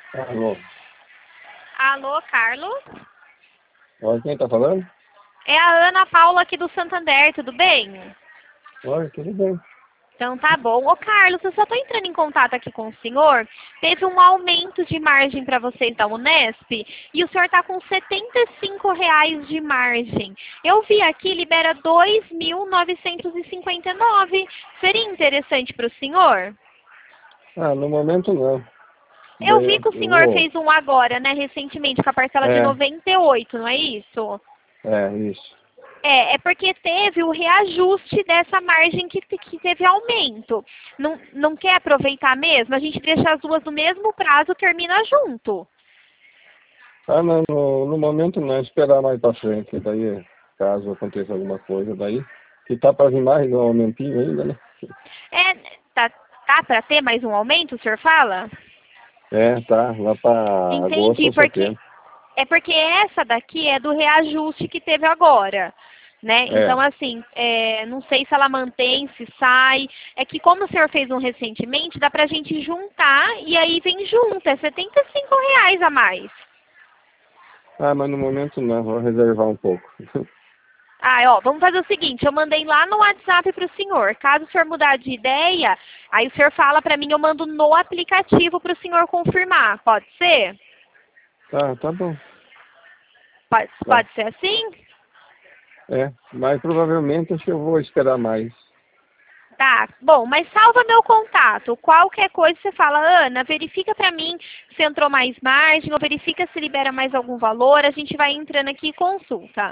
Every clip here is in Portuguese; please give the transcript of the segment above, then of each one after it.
Alô. Alô, Carlos? Oi, quem tá falando? É a Ana Paula aqui do Santander, tudo bem? Oi, tudo bem. Então tá bom. Ô Carlos, eu só estou entrando em contato aqui com o senhor. Teve um aumento de margem para vocês da Unesp e o senhor está com R$ 75 de margem. Eu vi aqui, libera 2.959. Seria interessante para o senhor? Ah, no momento não. Eu Daí vi que o eu senhor vou. fez um agora, né, recentemente, com a parcela de É, 98, não é isso? isso. É porque teve o reajuste dessa margem que teve aumento. Não quer aproveitar mesmo? A gente deixa as duas no mesmo prazo, termina junto. Ah, não, no momento não, esperar mais pra frente. Daí, caso aconteça alguma coisa, daí. Que tá pra vir mais um aumentinho ainda, né? É, tá para ter mais um aumento, o senhor fala? É, tá, lá pra agosto Entendi, ou setembro. porque essa daqui é do reajuste que teve agora, né? Então, É. assim, não sei se ela mantém, se sai. É que como o senhor fez um recentemente, dá pra gente juntar e aí vem junto, é R$ 75 a mais. Ah, mas no momento não, vou reservar um pouco. Ah, ó, vamos fazer o seguinte, eu mandei lá no WhatsApp para o senhor. Caso o senhor mudar de ideia, aí o senhor fala para mim, eu mando no aplicativo para o senhor confirmar. Pode ser? Tá bom. Tá. Pode ser assim? É, mas provavelmente acho que eu vou esperar mais. Tá, bom, mas salva meu contato. Qualquer coisa você fala, Ana, verifica para mim se entrou mais margem, ou verifica se libera mais algum valor. A gente vai entrando aqui e consulta.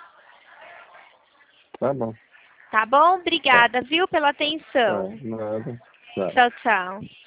Tá bom. Tá bom? Tá. Obrigada, viu, pela Tá. atenção. Nada. Tá. Tchau, tchau.